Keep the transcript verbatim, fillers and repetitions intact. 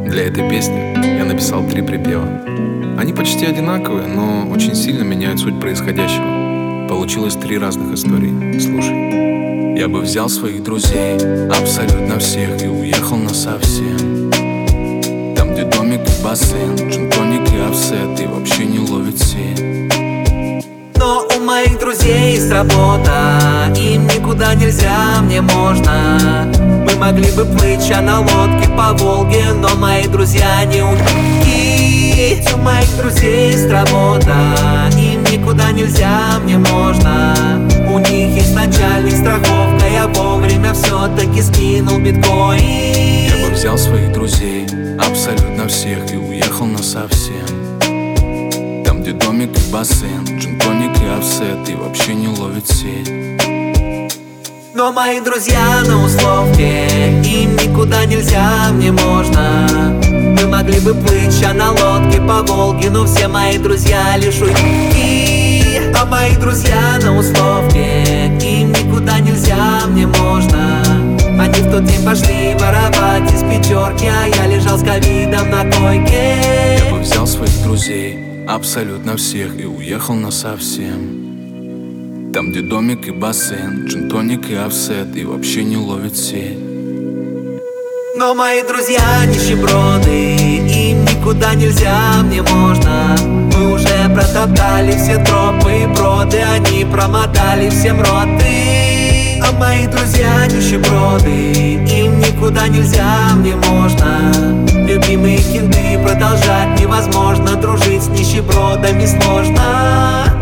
Для этой песни я написал три припева. Они почти одинаковые, но очень сильно меняют суть происходящего. Получилось три разных истории. Слушай. Я бы взял своих друзей, абсолютно всех, и уехал насовсем. Там, где домик и бассейн, джин-тоник и офсет, и вообще не ловит сеть. Но у моих друзей есть работа, им никуда нельзя, мне можно. Мы могли бы плыть на лодке по Волге, но мои друзья не умеют. У моих друзей есть работа, им никуда нельзя, мне можно. У них есть начальник, страховка, я вовремя все-таки скинул биткоин. Я бы взял своих друзей, абсолютно всех, и уехал насовсем. Там, где домик и бассейн, джин-тоник и офсет, и вообще не ловит сеть. Но мои друзья на условке, им никуда нельзя, мне можно. Мы могли бы плыть на лодке по Волге, но все мои друзья лишь уйти. А мои друзья на условке, им никуда нельзя, мне можно. Они в тот день пошли воровать из пятерки, а я лежал с ковидом на койке. Я бы взял своих друзей, абсолютно всех, и уехал насовсем. Там, где домик и бассейн, джин-тоник и офсет, и вообще не ловит сеть. Но мои друзья нищеброды, им никуда нельзя, мне можно. Мы уже протоптали все тропы и броды, они промотали всем роты. А мои друзья нищеброды, им никуда нельзя, мне можно. Любимые кенты продолжать невозможно, дружить с нищебродами сложно.